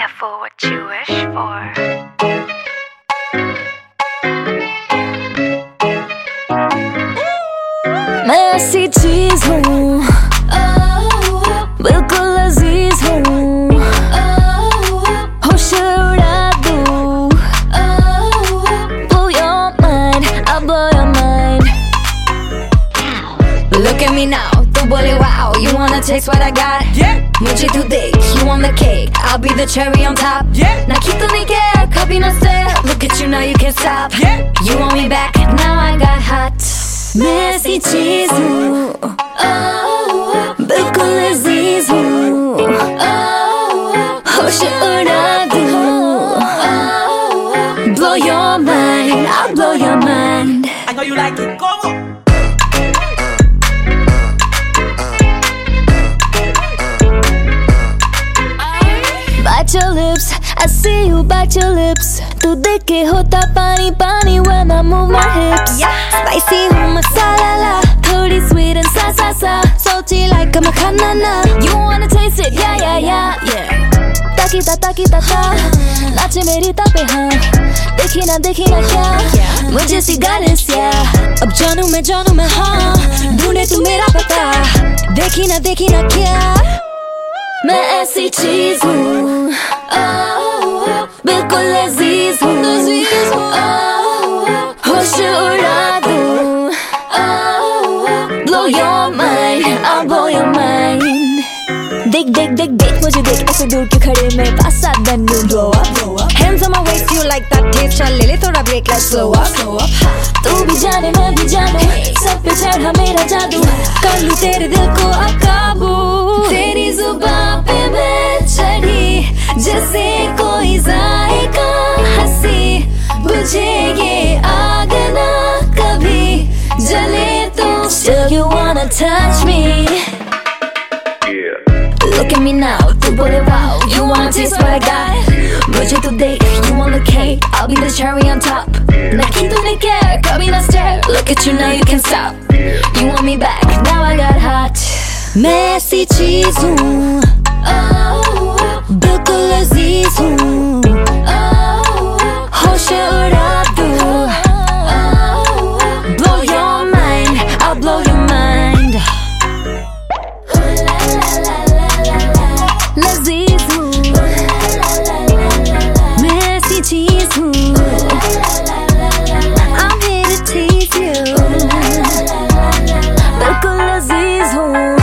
careful what you wish for. मैं ऐसी चीज हूँ, बिल्कुल अजीज हूँ, होश उड़ा दूँ. Blow your mind, I'll blow your mind. Look at me now, तू बोले wow, you wanna taste what I got? Yeah. मुझे तू देख, you want the cake, I'll be the cherry on top. Yeah. ना कि तू नहीं care, कभी ना stare. Look at you now, you can't stop. Yeah. You want me back, now I got hot. मैं ऐसी चीज हूँ, बिल्कुल अजीज हूँ, होश उड़ा दूँ. Blow your mind, I'll blow your mind. I know you like it, go on. Bite your lips, I see you bite your lips. तू देख के होता पानी पानी when I move my hips. Spicy हूँ मसाला ला, थोड़ी sweet and सा salty like I'm a banana. You wanna taste it, yeah. ताकी ता नाचे मेरी तापे हाँ. देखी ना क्या, मुझे सी गालिस yeah. अब जानू मैं हाँ, ढूंढे तू मेरा पता. देखी ना क्या, मैं ऐसी चीज हूँ, बिल्कुल अजीज हूँ, होश उड़ा दूँ. Blow your mind, I'll blow your mind. देख मुझे देख, ऐसे दूर क्यों खड़े मेरे पास साथ then you blow up. Hands on my waist, you like that taste? चल ले थोड़ा break, let's slow up. तू भी जाने मैं भी जानू, सब पे चढ़ा मेरा जादू. कर लूँ तेरे दिल को अब काबू. तेरी जुबान पे मैं चढ़ी, जैसे कोई जायका हंसी. बुझे ये आग ना कभी जले तो. Still you wanna touch me? Look at me now, तू बोले wow, you wanna taste what I got? मुझे तू देख, you want the cake, I'll be the cherry on top. ना कि तू नहीं care, कभी ना stare. Look at you now, you can't stop. You want me back, now I got hot. मैं ऐसी चीज हूँ, बिल्कुल अजीज हूँ, होश उड़ा दूँ. Blow your mind, I'll blow your mind. लजीज हूँ, मैं ऐसी चीज हूँ. I'm here to tease you, बिल्कुल लजीज हूँ.